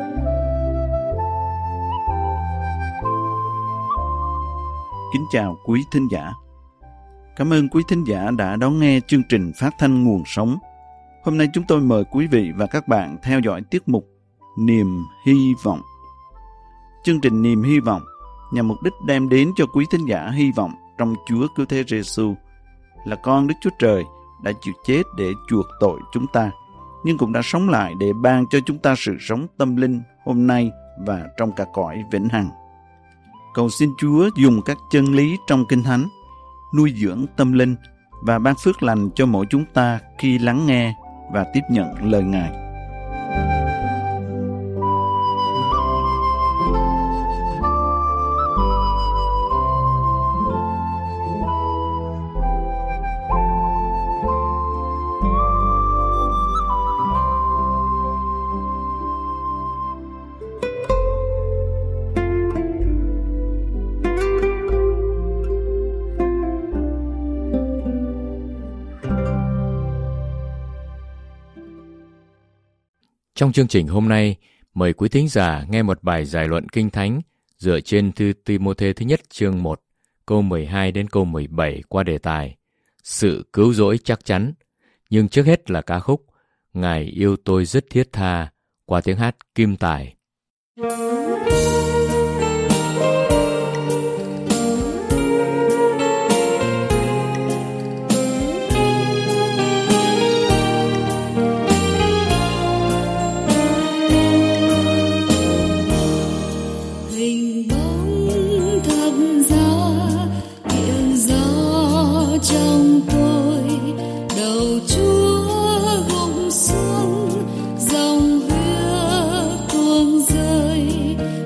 Kính chào quý thính giả. Cảm ơn quý thính giả đã đón nghe chương trình phát thanh Nguồn Sống. Hôm nay chúng tôi mời quý vị và các bạn theo dõi tiết mục Niềm Hy Vọng. Chương trình Niềm Hy Vọng nhằm mục đích đem đến cho quý thính giả hy vọng trong Chúa Cứu Thế Giêsu là con Đức Chúa Trời đã chịu chết để chuộc tội chúng ta, nhưng cũng đã sống lại để ban cho chúng ta sự sống tâm linh hôm nay và trong cả cõi vĩnh hằng. Cầu xin Chúa dùng các chân lý trong Kinh Thánh nuôi dưỡng tâm linh và ban phước lành cho mỗi chúng ta khi lắng nghe và tiếp nhận lời Ngài. Trong chương trình hôm nay, mời quý thính giả nghe một bài giải luận Kinh Thánh dựa trên thư Ti-mô-thê thứ nhất chương 1, câu 12 đến câu 17 qua đề tài Sự cứu rỗi chắc chắn. Nhưng trước hết là ca khúc Ngài yêu tôi rất thiết tha qua tiếng hát Kim Tài. Dòng huyết tuôn rơi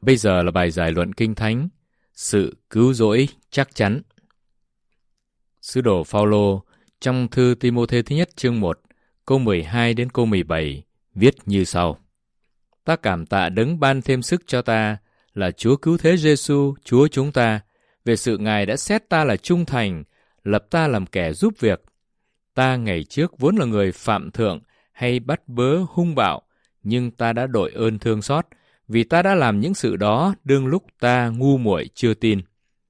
Bây giờ là bài giải luận Kinh Thánh, sự cứu rỗi chắc chắn. Sứ đồ Phao-lô trong thư Ti-mô-thê thứ nhất chương 1, câu 12 đến câu 17 viết như sau: Ta cảm tạ Đấng ban thêm sức cho ta là Chúa Cứu Thế Giê-xu, Chúa chúng ta, về sự Ngài đã xét ta là trung thành, lập ta làm kẻ giúp việc. Ta ngày trước vốn là người phạm thượng hay bắt bớ hung bạo, nhưng ta đã đội ơn thương xót, vì ta đã làm những sự đó đương lúc ta ngu muội chưa tin.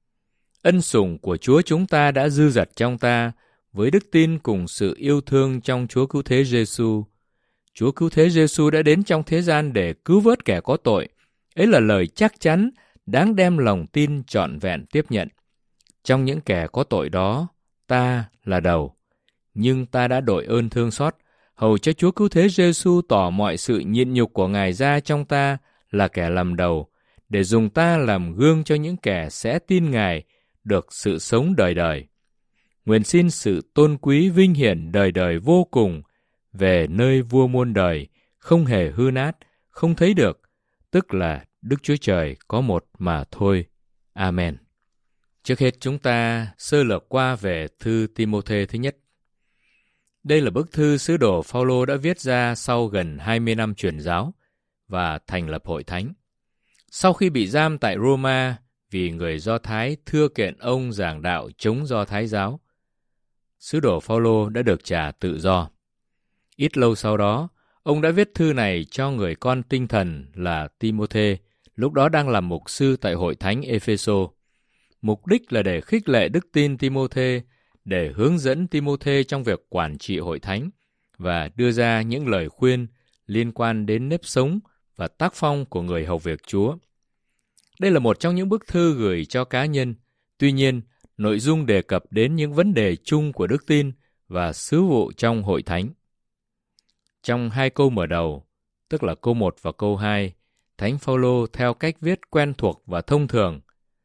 Ân sủng của Chúa chúng ta đã dư dật trong ta, với đức tin cùng sự yêu thương trong Chúa Cứu Thế Giê-xu. Chúa Cứu Thế Giê-xu đã đến trong thế gian để cứu vớt kẻ có tội. Ấy là lời chắc chắn, đáng đem lòng tin trọn vẹn tiếp nhận. Trong những kẻ có tội đó, ta là đầu, nhưng ta đã đội ơn thương xót, hầu cho Chúa Cứu Thế Giê-xu tỏ mọi sự nhịn nhục của Ngài ra trong ta là kẻ làm đầu, để dùng ta làm gương cho những kẻ sẽ tin Ngài được sự sống đời đời. Nguyện xin sự tôn quý vinh hiển đời đời vô cùng về nơi vua muôn đời, không hề hư nát, không thấy được, tức là Đức Chúa Trời có một mà thôi. Amen. Trước hết chúng ta sơ lược qua về thư Ti-mô-thê thứ nhất. Đây là bức thư sứ đồ Phao-lô đã viết ra sau gần 20 năm truyền giáo và thành lập hội thánh. Sau khi bị giam tại Roma vì người Do Thái thưa kiện ông giảng đạo chống Do Thái giáo, sứ đồ Phao-lô đã được trả tự do. Ít lâu sau đó, ông đã viết thư này cho người con tinh thần là Ti-mô-thê, lúc đó đang làm mục sư tại hội thánh Ê-phê-sô. Mục đích là để khích lệ đức tin Ti-mô-thê, để hướng dẫn Ti-mô-thê trong việc quản trị hội thánh và đưa ra những lời khuyên liên quan đến nếp sống và tác phong của người hầu việc Chúa. Đây là một trong những bức thư gửi cho cá nhân, tuy nhiên, nội dung đề cập đến những vấn đề chung của đức tin và sứ vụ trong hội thánh. Trong hai câu mở đầu, tức là câu 1 và câu 2, Thánh Phao-lô theo cách viết quen thuộc và thông thường.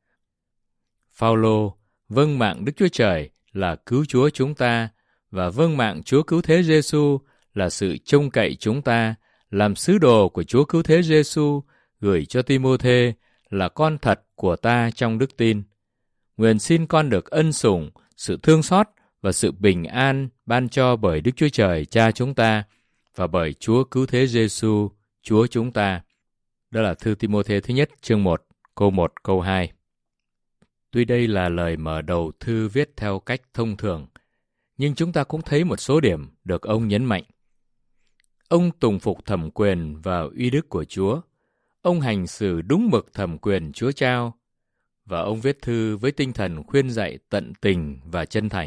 Phao-lô vâng mạng Đức Chúa Trời là cứu Chúa chúng ta và vâng mạng Chúa Cứu Thế Giê-xu là sự trông cậy chúng ta, làm sứ đồ của Chúa Cứu Thế Giê-xu gửi cho Ti-mô-thê là con thật của ta trong đức tin. Nguyện xin con được ân sủng, sự thương xót và sự bình an ban cho bởi Đức Chúa Trời Cha chúng ta và bởi Chúa Cứu Thế Giê-xu, Chúa chúng ta. Đó là thư Ti-mô-thê thứ nhất chương 1, câu 2. Tuy đây là lời mở đầu thư viết theo cách thông thường, nhưng chúng ta cũng thấy một số điểm được ông nhấn mạnh. Ông tùng phục thẩm quyền và uy đức của Chúa. Ông hành xử đúng mực thẩm quyền Chúa trao. Và ông viết thư với tinh thần khuyên dạy tận tình và chân thành.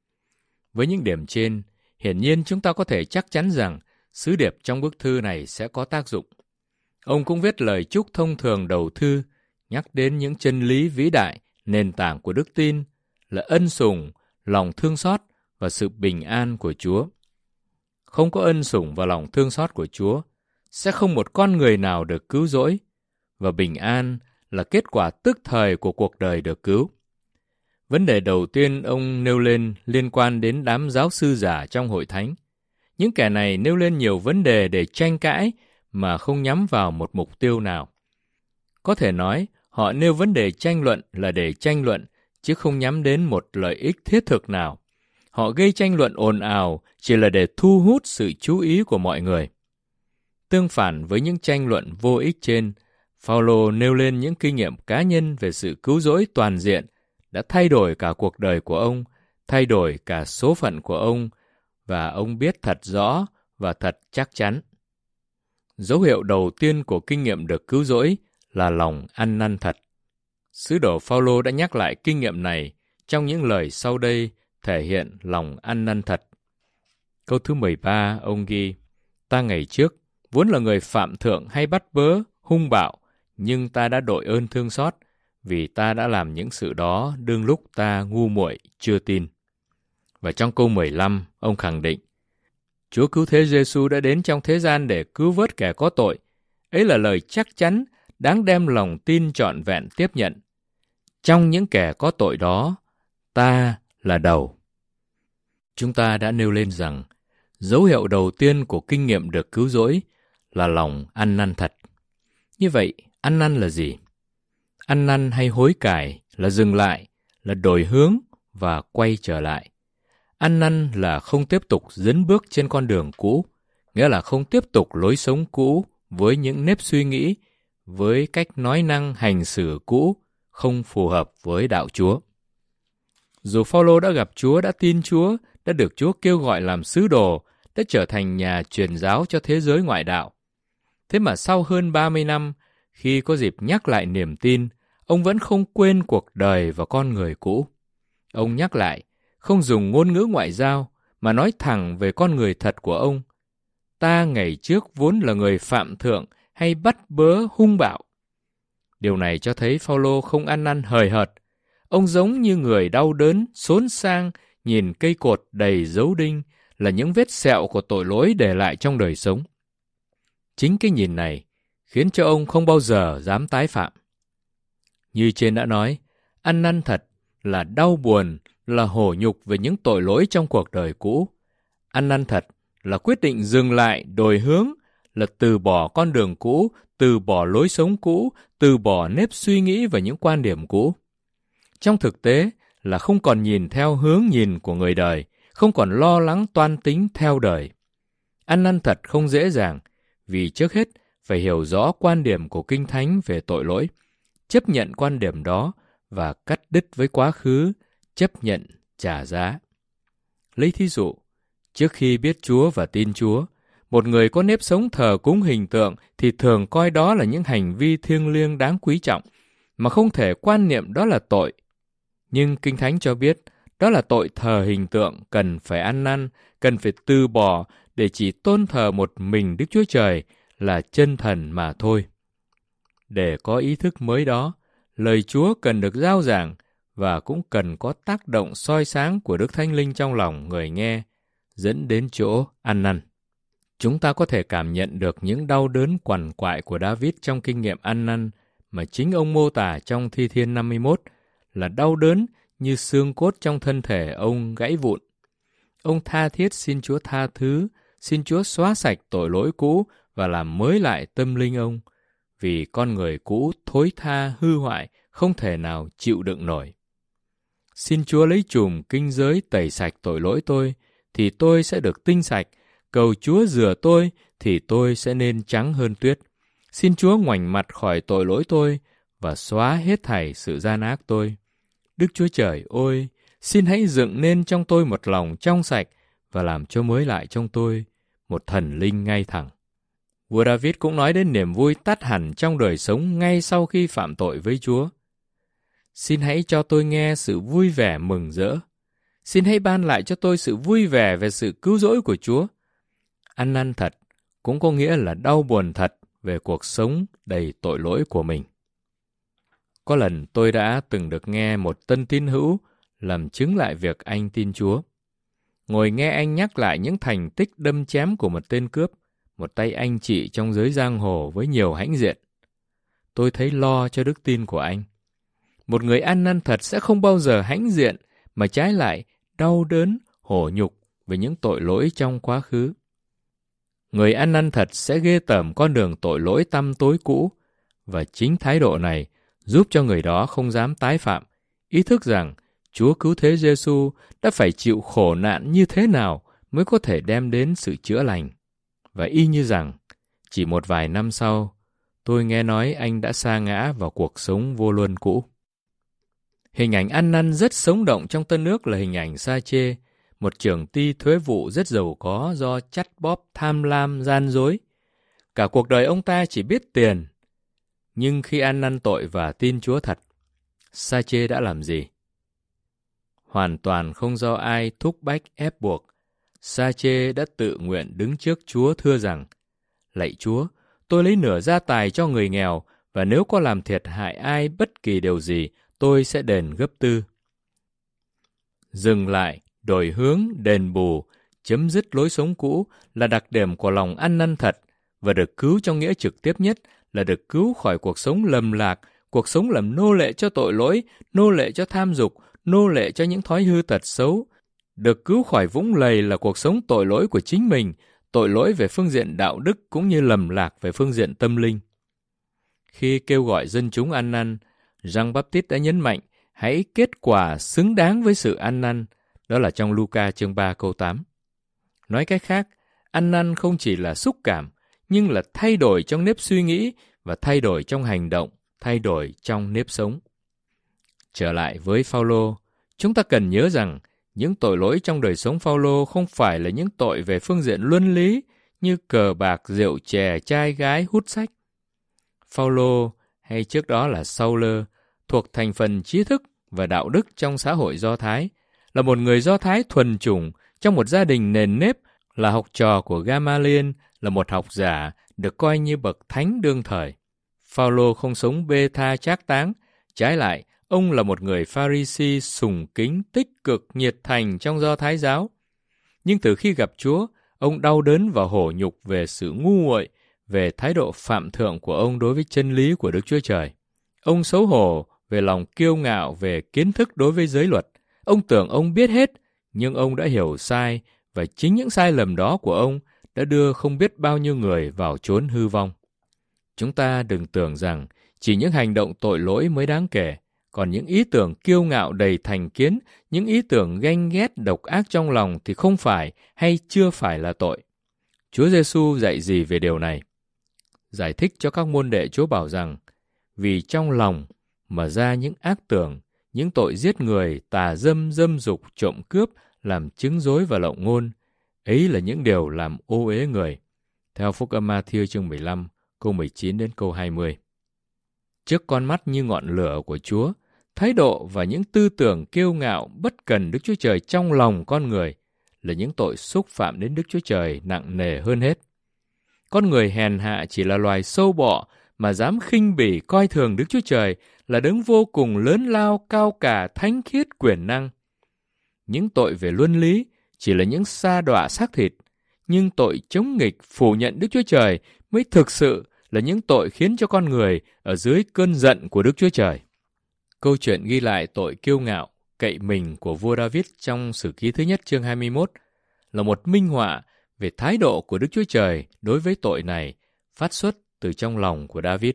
Với những điểm trên, hiển nhiên chúng ta có thể chắc chắn rằng sứ điệp trong bức thư này sẽ có tác dụng. Ông cũng viết lời chúc thông thường đầu thư, nhắc đến những chân lý vĩ đại, nền tảng của đức tin là ân sủng, lòng thương xót và sự bình an của Chúa. Không có ân sủng và lòng thương xót của Chúa, sẽ không một con người nào được cứu rỗi, và bình an là kết quả tức thời của cuộc đời được cứu. Vấn đề đầu tiên ông nêu lên liên quan đến đám giáo sư giả trong hội thánh. Những kẻ này nêu lên nhiều vấn đề để tranh cãi mà không nhắm vào một mục tiêu nào. Có thể nói, họ nêu vấn đề tranh luận là để tranh luận, chứ không nhắm đến một lợi ích thiết thực nào. Họ gây tranh luận ồn ào chỉ là để thu hút sự chú ý của mọi người. Tương phản với những tranh luận vô ích trên, Phao-lô nêu lên những kinh nghiệm cá nhân về sự cứu rỗi toàn diện đã thay đổi cả cuộc đời của ông, thay đổi cả số phận của ông, và ông biết thật rõ và thật chắc chắn. Dấu hiệu đầu tiên của kinh nghiệm được cứu rỗi là lòng ăn năn thật. Sứ đồ Phao-lô đã nhắc lại kinh nghiệm này trong những lời sau đây thể hiện lòng ăn năn thật. Câu thứ 13 ông ghi: Ta ngày trước vốn là người phạm thượng hay bắt bớ, hung bạo, nhưng ta đã đội ơn thương xót, vì ta đã làm những sự đó đương lúc ta ngu muội chưa tin. Và trong câu 15, ông khẳng định: Chúa Cứu Thế Giê-xu đã đến trong thế gian để cứu vớt kẻ có tội. Ấy là lời chắc chắn, đáng đem lòng tin trọn vẹn tiếp nhận. Trong những kẻ có tội đó, ta là đầu. Chúng ta đã nêu lên rằng, dấu hiệu đầu tiên của kinh nghiệm được cứu rỗi là lòng ăn năn thật. Như vậy, Ăn năn là gì? Ăn năn hay hối cải là dừng lại, là đổi hướng và quay trở lại. Ăn năn là không tiếp tục dấn bước trên con đường cũ, nghĩa là không tiếp tục lối sống cũ với những nếp suy nghĩ, với cách nói năng hành xử cũ, không phù hợp với đạo Chúa. Dù Phao-lô đã gặp Chúa, đã tin Chúa, đã được Chúa kêu gọi làm sứ đồ, đã trở thành nhà truyền giáo cho thế giới ngoại đạo. Thế mà sau hơn 30 năm, khi có dịp nhắc lại niềm tin, ông vẫn không quên cuộc đời và con người cũ. Ông nhắc lại, không dùng ngôn ngữ ngoại giao, mà nói thẳng về con người thật của ông. Ta ngày trước vốn là người phạm thượng hay bắt bớ hung bạo. Điều này cho thấy Phao-lô không ăn năn hời hợt. Ông giống như người đau đớn, xốn sang, nhìn cây cột đầy dấu đinh là những vết sẹo của tội lỗi để lại trong đời sống. Chính cái nhìn này khiến cho ông không bao giờ dám tái phạm. Như trên đã nói, ăn năn thật là đau buồn, là hổ nhục về những tội lỗi trong cuộc đời cũ. Ăn năn thật là quyết định dừng lại, đổi hướng, là từ bỏ con đường cũ, từ bỏ lối sống cũ, từ bỏ nếp suy nghĩ và những quan điểm cũ. Trong thực tế là không còn nhìn theo hướng nhìn của người đời, không còn lo lắng toan tính theo đời. Ăn năn thật không dễ dàng, vì trước hết phải hiểu rõ quan điểm của Kinh Thánh về tội lỗi, chấp nhận quan điểm đó và cắt đứt với quá khứ, chấp nhận trả giá. Lấy thí dụ, trước khi biết Chúa và tin Chúa, một người có nếp sống thờ cúng hình tượng thì thường coi đó là những hành vi thiêng liêng đáng quý trọng, mà không thể quan niệm đó là tội. Nhưng Kinh Thánh cho biết, đó là tội thờ hình tượng, cần phải ăn năn, cần phải từ bỏ để chỉ tôn thờ một mình Đức Chúa Trời là chân thần mà thôi. Để có ý thức mới đó, lời Chúa cần được rao giảng và cũng cần có tác động soi sáng của Đức Thánh Linh trong lòng người nghe, dẫn đến chỗ ăn năn. Chúng ta có thể cảm nhận được những đau đớn quằn quại của David trong kinh nghiệm ăn năn mà chính ông mô tả trong Thi Thiên 51 là đau đớn như xương cốt trong thân thể ông gãy vụn. Ông tha thiết xin Chúa tha thứ, xin Chúa xóa sạch tội lỗi cũ và làm mới lại tâm linh ông, vì con người cũ thối tha hư hoại không thể nào chịu đựng nổi. Xin Chúa lấy chùm kinh giới tẩy sạch tội lỗi tôi, thì tôi sẽ được tinh sạch. Cầu Chúa rửa tôi, thì tôi sẽ nên trắng hơn tuyết. Xin Chúa ngoảnh mặt khỏi tội lỗi tôi và xóa hết thảy sự gian ác tôi. Đức Chúa Trời ơi, xin hãy dựng nên trong tôi một lòng trong sạch và làm cho mới lại trong tôi một thần linh ngay thẳng. Vua David cũng nói đến niềm vui tắt hẳn trong đời sống ngay sau khi phạm tội với Chúa. Xin hãy cho tôi nghe sự vui vẻ mừng rỡ. Xin hãy ban lại cho tôi sự vui vẻ về sự cứu rỗi của Chúa. Ăn năn thật cũng có nghĩa là đau buồn thật về cuộc sống đầy tội lỗi của mình. Có lần tôi đã từng được nghe một tân tín hữu làm chứng lại việc anh tin Chúa. Ngồi nghe anh nhắc lại những thành tích đâm chém của một tên cướp, một tay anh chị trong giới giang hồ với nhiều hãnh diện. Tôi thấy lo cho đức tin của anh. Một người ăn năn thật sẽ không bao giờ hãnh diện, mà trái lại đau đớn, hổ nhục về những tội lỗi trong quá khứ. Người ăn năn thật sẽ ghê tởm con đường tội lỗi tăm tối cũ, và chính thái độ này giúp cho người đó không dám tái phạm, ý thức rằng Chúa Cứu Thế Giêsu đã phải chịu khổ nạn như thế nào mới có thể đem đến sự chữa lành. Và y như rằng, chỉ một vài năm sau, tôi nghe nói anh đã sa ngã vào cuộc sống vô luân cũ. Hình ảnh ăn năn rất sống động trong Tân Ước là hình ảnh Sa-chê, một trưởng ty thuế vụ rất giàu có do chắt bóp, tham lam, gian dối. Cả cuộc đời ông ta chỉ biết tiền. Nhưng khi ăn năn tội và tin Chúa thật, Sa-chê đã làm gì? Hoàn toàn không do ai thúc bách ép buộc, Sa-chê đã tự nguyện đứng trước Chúa thưa rằng: Lạy Chúa, tôi lấy nửa gia tài cho người nghèo, và nếu có làm thiệt hại ai bất kỳ điều gì, tôi sẽ đền gấp 4. Dừng lại, đổi hướng, đền bù, chấm dứt lối sống cũ là đặc điểm của lòng ăn năn thật, và được cứu trong nghĩa trực tiếp nhất là được cứu khỏi cuộc sống lầm lạc, cuộc sống làm nô lệ cho tội lỗi, nô lệ cho tham dục, nô lệ cho những thói hư tật xấu. Được cứu khỏi vũng lầy là cuộc sống tội lỗi của chính mình, tội lỗi về phương diện đạo đức cũng như lầm lạc về phương diện tâm linh. Khi kêu gọi dân chúng ăn năn, Giăng-Báp-tít đã nhấn mạnh hãy kết quả xứng đáng với sự ăn năn. Đó là trong Luca chương 3 câu 8. Nói cách khác, ăn năn không chỉ là xúc cảm, nhưng là thay đổi trong nếp suy nghĩ và thay đổi trong hành động, thay đổi trong nếp sống. Trở lại với Phao-lô, chúng ta cần nhớ rằng những tội lỗi trong đời sống Phao-lô không phải là những tội về phương diện luân lý như cờ bạc, rượu chè, trai gái, hút sách. Phao-lô, hay trước đó là Sau-lơ, thuộc thành phần trí thức và đạo đức trong xã hội Do Thái, là một người Do Thái thuần chủng trong một gia đình nền nếp, là học trò của Gamaliel, là một học giả được coi như bậc thánh đương thời. Phao-lô không sống bê tha trác táng, trái lại, ông là một người Pha-ri-si sùng kính, tích cực, nhiệt thành trong Do Thái giáo. Nhưng từ khi gặp Chúa, ông đau đớn và hổ nhục về sự ngu muội, về thái độ phạm thượng của ông đối với chân lý của Đức Chúa Trời. Ông xấu hổ về lòng kiêu ngạo về kiến thức đối với giới luật. Ông tưởng ông biết hết, nhưng ông đã hiểu sai, và chính những sai lầm đó của ông đã đưa không biết bao nhiêu người vào chốn hư vong. Chúng ta đừng tưởng rằng chỉ những hành động tội lỗi mới đáng kể, còn những ý tưởng kiêu ngạo đầy thành kiến, những ý tưởng ganh ghét độc ác trong lòng thì không phải hay chưa phải là tội. Chúa Giêsu dạy gì về điều này? Giải thích cho các môn đệ Chúa bảo rằng, vì trong lòng mà ra những ác tưởng, những tội giết người, tà dâm, dâm dục, trộm cướp, làm chứng dối và lộng ngôn, ấy là những điều làm ô uế người. Theo Phúc Âm Ma-thi-ơ chương 15, câu 19 đến câu 20. Trước con mắt như ngọn lửa của Chúa, thái độ và những tư tưởng kiêu ngạo bất cần Đức Chúa Trời trong lòng con người là những tội xúc phạm đến Đức Chúa Trời nặng nề hơn hết. Con người hèn hạ chỉ là loài sâu bọ mà dám khinh bỉ coi thường Đức Chúa Trời là đấng vô cùng lớn lao, cao cả, thánh khiết, quyền năng. Những tội về luân lý chỉ là những sa đọa xác thịt, nhưng tội chống nghịch phủ nhận Đức Chúa Trời mới thực sự là những tội khiến cho con người ở dưới cơn giận của Đức Chúa Trời. Câu chuyện ghi lại tội kiêu ngạo, cậy mình của vua David trong Sử ký thứ nhất chương 21 là một minh họa về thái độ của Đức Chúa Trời đối với tội này phát xuất từ trong lòng của David.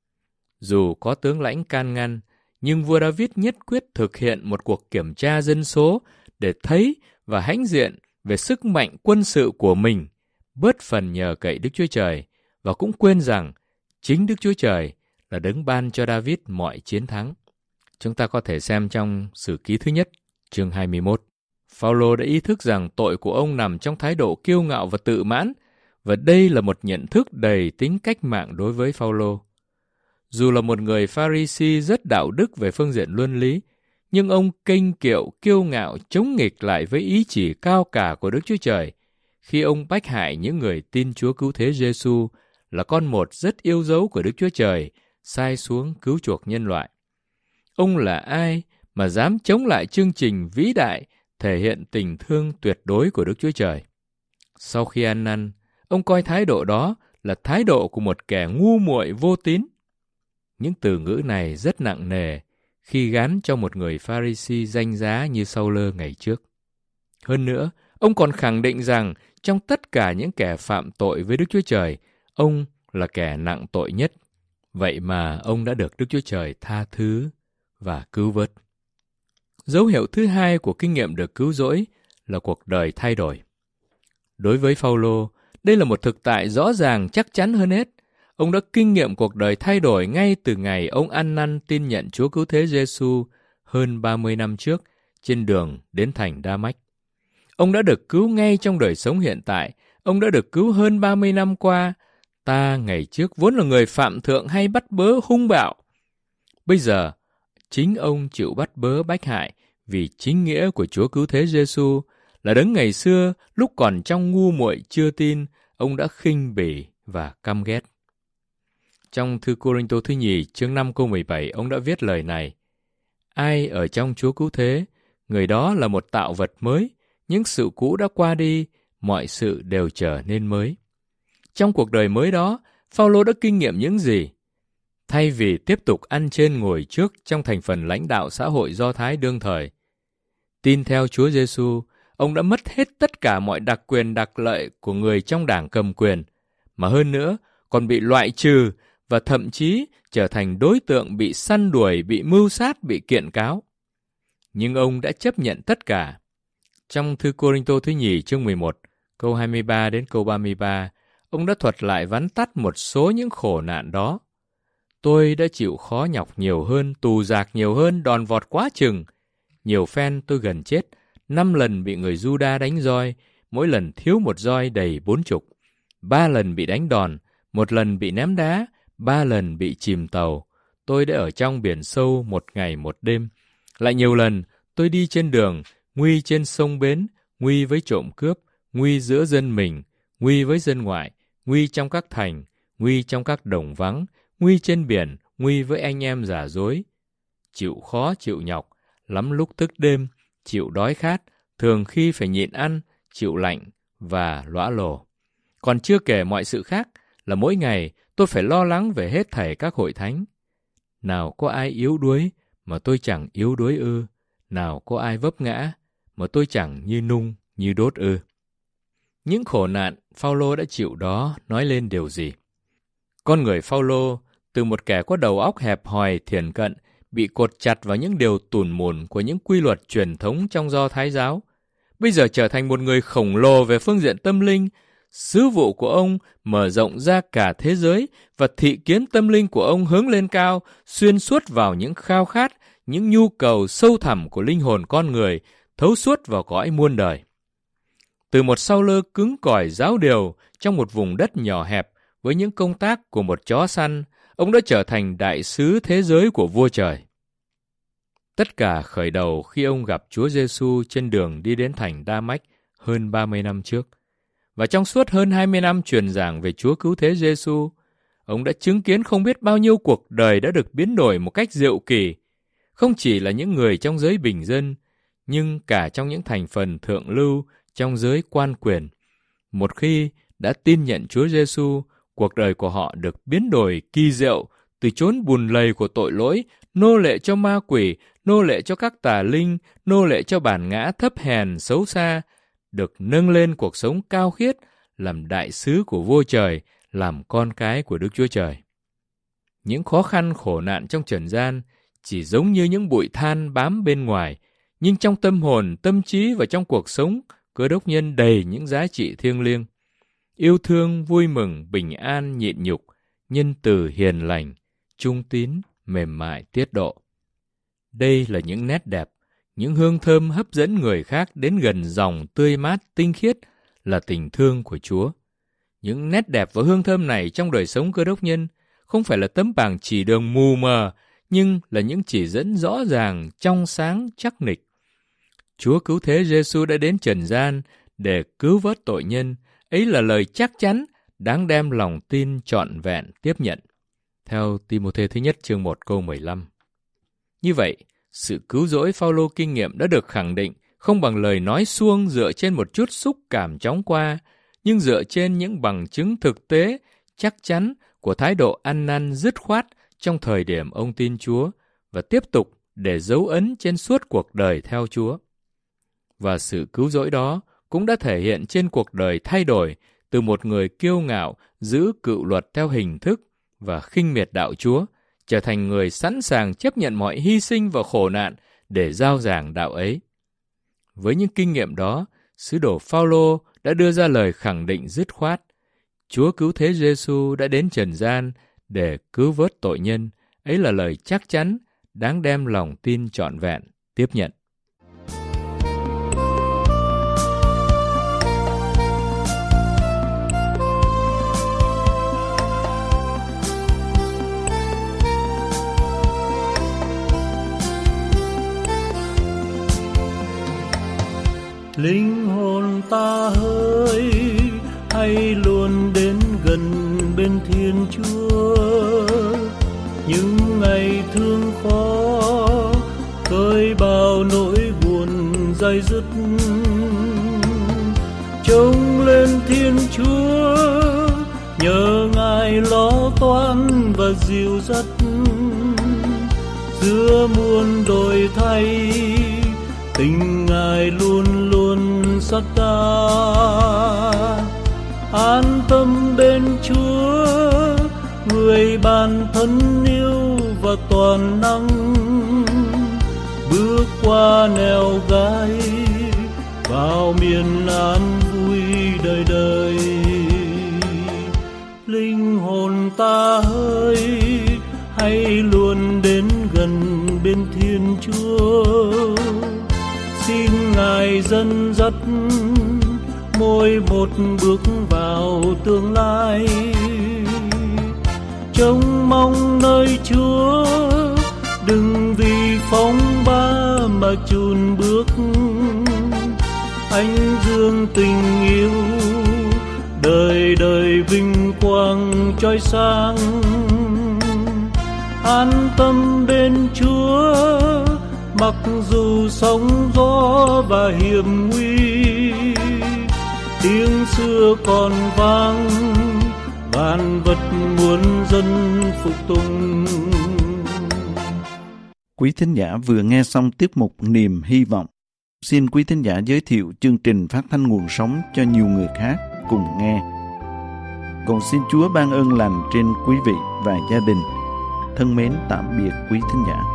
Dù có tướng lãnh can ngăn, nhưng vua David nhất quyết thực hiện một cuộc kiểm tra dân số để thấy và hãnh diện về sức mạnh quân sự của mình, bớt phần nhờ cậy Đức Chúa Trời, và cũng quên rằng chính Đức Chúa Trời là đấng ban cho David mọi chiến thắng. Chúng ta có thể xem trong Sử ký thứ nhất, chương 21. Phao-lô đã ý thức rằng tội của ông nằm trong thái độ kiêu ngạo và tự mãn, và đây là một nhận thức đầy tính cách mạng đối với Phao-lô. Dù là một người Pha-ri-si rất đạo đức về phương diện luân lý, nhưng ông kênh kiệu, kiêu ngạo, chống nghịch lại với ý chỉ cao cả của Đức Chúa Trời, khi ông bách hại những người tin Chúa Cứu Thế Giêsu là con một rất yêu dấu của Đức Chúa Trời, sai xuống cứu chuộc nhân loại. Ông là ai mà dám chống lại chương trình vĩ đại thể hiện tình thương tuyệt đối của Đức Chúa Trời? Sau khi ăn năn, ông coi thái độ đó là thái độ của một kẻ ngu muội vô tín. Những từ ngữ này rất nặng nề khi gán cho một người Pha-ri-si danh giá như Sau-lơ ngày trước. Hơn nữa, ông còn khẳng định rằng trong tất cả những kẻ phạm tội với Đức Chúa Trời, ông là kẻ nặng tội nhất. Vậy mà ông đã được Đức Chúa Trời tha thứ và cứu vớt. Dấu hiệu thứ hai của kinh nghiệm được cứu rỗi là cuộc đời thay đổi. Đối với Phao-lô, đây là một thực tại rõ ràng chắc chắn hơn hết. Ông đã kinh nghiệm cuộc đời thay đổi ngay từ ngày ông ăn năn tin nhận Chúa Cứu Thế Giêsu hơn 30 năm trước trên đường đến thành Đa-mách. Ông đã được cứu ngay trong đời sống hiện tại. Ông đã được cứu hơn 30 năm qua. Ta ngày trước vốn là người phạm thượng hay bắt bớ hung bạo. Bây giờ, chính ông chịu bắt bớ bách hại vì chính nghĩa của Chúa Cứu Thế Giêsu là đấng ngày xưa lúc còn trong ngu muội chưa tin, ông đã khinh bỉ và căm ghét. Trong thư Cô-rinh-tô thứ nhì chương 5 câu 17, ông đã viết lời này: Ai ở trong Chúa Cứu Thế, người đó là một tạo vật mới, những sự cũ đã qua đi, mọi sự đều trở nên mới. Trong cuộc đời mới đó, Phao-lô đã kinh nghiệm những gì? Thay vì tiếp tục ăn trên ngồi trước trong thành phần lãnh đạo xã hội Do Thái đương thời, tin theo Chúa Giêsu, ông đã mất hết tất cả mọi đặc quyền đặc lợi của người trong đảng cầm quyền, mà hơn nữa còn bị loại trừ và thậm chí trở thành đối tượng bị săn đuổi, bị mưu sát, bị kiện cáo. Nhưng ông đã chấp nhận tất cả. Trong thư Cô-rinh-tô thứ nhì chương 11, câu 23 đến câu 33, ông đã thuật lại vắn tắt một số những khổ nạn đó. Tôi đã chịu khó nhọc nhiều hơn, tù dạc nhiều hơn, đòn vọt quá chừng. Nhiều phen tôi gần chết, 5 lần bị người Giu-đa đánh roi, mỗi lần thiếu một roi đầy 40. 3 lần bị đánh đòn, 1 lần bị ném đá, 3 lần bị chìm tàu. Tôi đã ở trong biển sâu 1 ngày 1 đêm. Lại nhiều lần tôi đi trên đường, nguy trên sông bến, nguy với trộm cướp, nguy giữa dân mình, nguy với dân ngoại, nguy trong các thành, nguy trong các đồng vắng, nguy trên biển, nguy với anh em giả dối. Chịu khó chịu nhọc, lắm lúc thức đêm, chịu đói khát, thường khi phải nhịn ăn, chịu lạnh và lõa lồ. Còn chưa kể mọi sự khác là mỗi ngày tôi phải lo lắng về hết thảy các hội thánh. Nào có ai yếu đuối mà tôi chẳng yếu đuối ư? Nào có ai vấp ngã mà tôi chẳng như nung, như đốt ư? Những khổ nạn Phao-lô đã chịu đó nói lên điều gì? Con người Phao-lô, từ một kẻ có đầu óc hẹp hòi thiển cận, bị cột chặt vào những điều tủn mủn của những quy luật truyền thống trong Do Thái giáo, bây giờ trở thành một người khổng lồ về phương diện tâm linh. Sứ vụ của ông mở rộng ra cả thế giới và thị kiến tâm linh của ông hướng lên cao, xuyên suốt vào những khao khát, những nhu cầu sâu thẳm của linh hồn con người, thấu suốt vào cõi muôn đời. Từ một Sau-lơ cứng cỏi giáo điều trong một vùng đất nhỏ hẹp với những công tác của một chó săn, ông đã trở thành đại sứ thế giới của vua trời. Tất cả khởi đầu khi ông gặp Chúa Giêsu trên đường đi đến thành Đa-mách hơn 30 năm trước. Và trong suốt hơn 20 năm truyền giảng về Chúa Cứu Thế Giêsu, ông đã chứng kiến không biết bao nhiêu cuộc đời đã được biến đổi một cách diệu kỳ, không chỉ là những người trong giới bình dân, nhưng cả trong những thành phần thượng lưu trong giới quan quyền. Một khi đã tin nhận Chúa Giêsu, cuộc đời của họ được biến đổi kỳ diệu từ chốn bùn lầy của tội lỗi, nô lệ cho ma quỷ, nô lệ cho các tà linh, nô lệ cho bản ngã thấp hèn xấu xa, được nâng lên cuộc sống cao khiết, làm đại sứ của vua trời, làm con cái của Đức Chúa Trời. Những khó khăn khổ nạn trong trần gian chỉ giống như những bụi than bám bên ngoài, nhưng trong tâm hồn, tâm trí và trong cuộc sống, Cơ Đốc nhân đầy những giá trị thiêng liêng. Yêu thương, vui mừng, bình an, nhịn nhục, nhân từ, hiền lành, trung tín, mềm mại, tiết độ. Đây là những nét đẹp, những hương thơm hấp dẫn người khác đến gần dòng tươi mát, tinh khiết là tình thương của Chúa. Những nét đẹp và hương thơm này trong đời sống Cơ Đốc nhân không phải là tấm bảng chỉ đường mù mờ, nhưng là những chỉ dẫn rõ ràng, trong sáng, chắc nịch. Chúa Cứu Thế Giêsu đã đến trần gian để cứu vớt tội nhân, ấy là lời chắc chắn, đáng đem lòng tin trọn vẹn tiếp nhận. Theo Ti-mô-thê thứ nhất chương 1 câu 15. Như vậy, sự cứu rỗi Phao-lô kinh nghiệm đã được khẳng định không bằng lời nói suông dựa trên một chút xúc cảm chóng qua, nhưng dựa trên những bằng chứng thực tế, chắc chắn của thái độ ăn năn dứt khoát trong thời điểm ông tin Chúa và tiếp tục để dấu ấn trên suốt cuộc đời theo Chúa. Và sự cứu rỗi đó cũng đã thể hiện trên cuộc đời thay đổi từ một người kiêu ngạo, giữ cựu luật theo hình thức và khinh miệt đạo Chúa, trở thành người sẵn sàng chấp nhận mọi hy sinh và khổ nạn để rao giảng đạo ấy. Với những kinh nghiệm đó, sứ đồ Phao-lô đã đưa ra lời khẳng định dứt khoát: Chúa Cứu Thế Giêsu đã đến trần gian để cứu vớt tội nhân, ấy là lời chắc chắn, đáng đem lòng tin trọn vẹn tiếp nhận. Linh hồn ta hỡi, hãy luôn đến gần bên Thiên Chúa. Những ngày thương khó, cơi bao nỗi buồn day dứt. Trông lên Thiên Chúa, nhờ Ngài lo toan và dìu dắt. Giữa muôn đổi thay, tình Ngài luôn luôn sát ta. An tâm bên Chúa, người bạn thân yêu và toàn năng, bước qua nẻo gai vào miền an vui đời đời. Linh hồn ta ơi, hãy luôn đến gần bên Thiên Chúa, xin Ngài dẫn dắt mỗi một bước vào tương lai. Trông mong nơi Chúa, đừng vì phóng ba mà chùn bước. Ánh dương tình yêu đời đời vinh quang chói sáng. An tâm bên Chúa, mặc dù sóng gió và hiểm nguy. Tiếng xưa còn vang, vạn vật muôn dân phục tùng. Quý thính giả vừa nghe xong tiết mục Niềm Hy Vọng. Xin quý thính giả giới thiệu chương trình phát thanh nguồn sống cho nhiều người khác cùng nghe. Cầu xin Chúa ban ơn lành trên quý vị và gia đình. Thân mến tạm biệt quý thính giả.